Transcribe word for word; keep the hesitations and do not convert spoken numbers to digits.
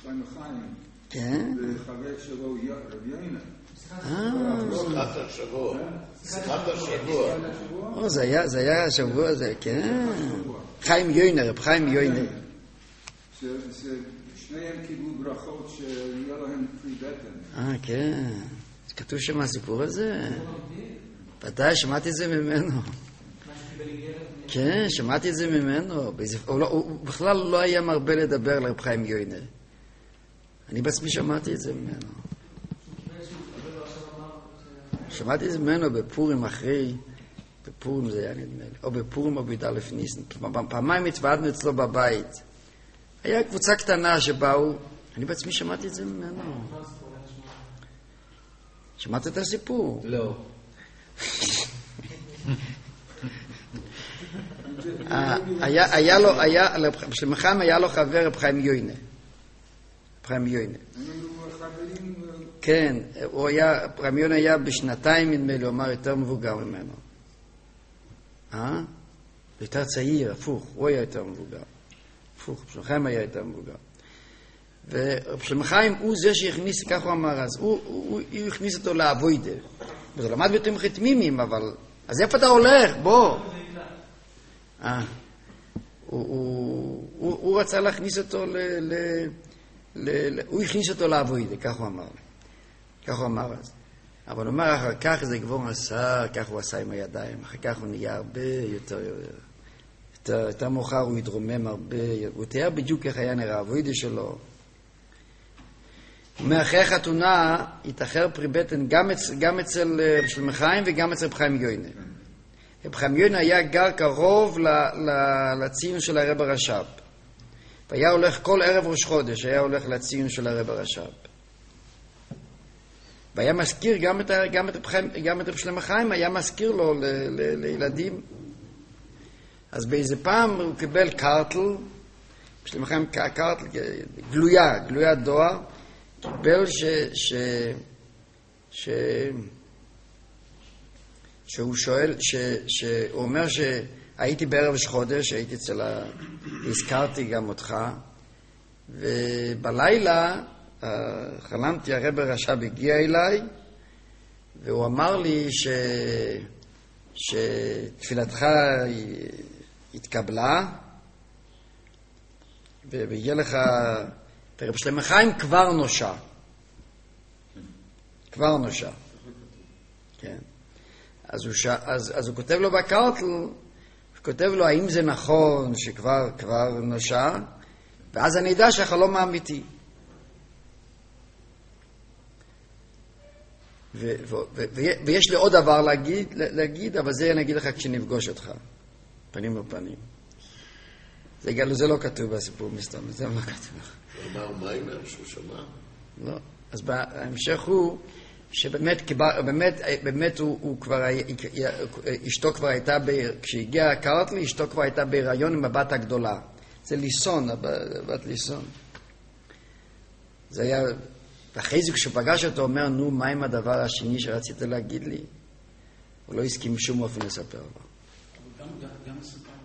חיים חיים. כן? וחבר שלו רב יונה. שיחת השבוע. שיחת השבוע. זה היה השבוע הזה, כן. חיים יוינר, רב חיים יוינר. ששניהם קיבלו ברכות שיהיה להם פרי בטן. אה, כן. כתוב שם הסיפור הזה? ודאי, שמעתי את זה ממנו. כן, שמעתי את זה ממנו. הוא בכלל לא היה מרבה לדבר לרב חיים יוינר. אני בעצמי שמעתי את זה ממנו. שמעתי את זה ממנו בפורים אחרי, בפורים זה היה נדמה לי, או בפורים או בי"א ניסן. פעמיים התוועדנו אצלו בבית. היה קבוצה קטנה שבאו, אני בעצמי שמעתי את זה ממנו. שמעת את הסיפור? לא. היה לו, היה, בשלמחם היה לו חבר רב חיים יוינה. רב חיים יוינה. כן, הוא היה, רב יוינה היה בשנתיים, נדמה לי, הוא אמר יותר מבוגר ממנו. אה? יותר צעיר, הפוך, הוא היה יותר מבוגר. הפוך, בשלמחם היה יותר מבוגר. ורב שלמחיים הוא זה שהכניס, כך הוא אמר אז, הוא, הוא, הוא הכניס אותו לעבודה. וזה למד בתמחי תמימים, אבל... אז איפה אתה הולך? בוא. אה. הוא, הוא, הוא, הוא רצה להכניס אותו ל... ל, ל, ל הוא הכניס אותו לעבודה, כך הוא אמר. כך הוא אמר אז. אבל הוא אומר, אחר כך זה כבר עשה, כך הוא עשה עם הידיים, אחר כך הוא נהיה הרבה יותר... יותר, יותר מאוחר הוא התרומם הרבה, הוא תיאר בדיוק איך היה נראה העבודה שלו. מאחרי חתונה התאחר פרי בטן גם, אצ, גם אצל שלמחיים וגם אצל רב חיים יוינה. רב חיים יוינה היה גר קרוב ל, ל, לציון של הרב הרש"ב. והיה הולך כל ערב ראש חודש, היה הולך לציון של הרב הרש"ב. והיה מזכיר גם את, גם את, גם את רב שלמחיים, היה מזכיר לו ל, ל, לילדים. אז באיזה פעם הוא קיבל קרטל, שלמחיים קרטל, גלויה, גלויה דואר, קיבל ש... ש... ש... שהוא שואל, ש... שהוא אומר שהייתי בערב ראש חודש, הייתי אצל ה... הזכרתי גם אותך, ובלילה חלמתי, הרב הרש"ב הגיע אליי, והוא אמר לי ש... שתפילתך התקבלה, ויהיה לך... רב שלמחיים כבר נושע. כבר נושע. כן. אז הוא, ש... אז, אז הוא כותב לו בקרטל, הוא כותב לו האם זה נכון שכבר כבר נושע, ואז אני יודע שהחלום האמיתי. ו... ו... ו... ו... ויש לי עוד דבר להגיד, להגיד, אבל זה אני אגיד לך כשנפגוש אותך. פנים בפנים. זה, זה לא כתוב בסיפור מסתם, זה לא כתוב. הוא אמר מיימר שהוא שמע? לא. אז בהמשך הוא שבאמת באמת, באמת הוא, הוא כבר, אשתו כבר הייתה, כשהגיע קרטלי, אשתו כבר הייתה בהיריון עם הבת הגדולה. זה ליסון, הבת ליסון. זה היה, ואחרי זה כשהוא פגש אותו, הוא אומר, נו, מה עם הדבר השני שרצית להגיד לי? הוא לא הסכים שום אופן לספר לו. גם, גם, גם ספר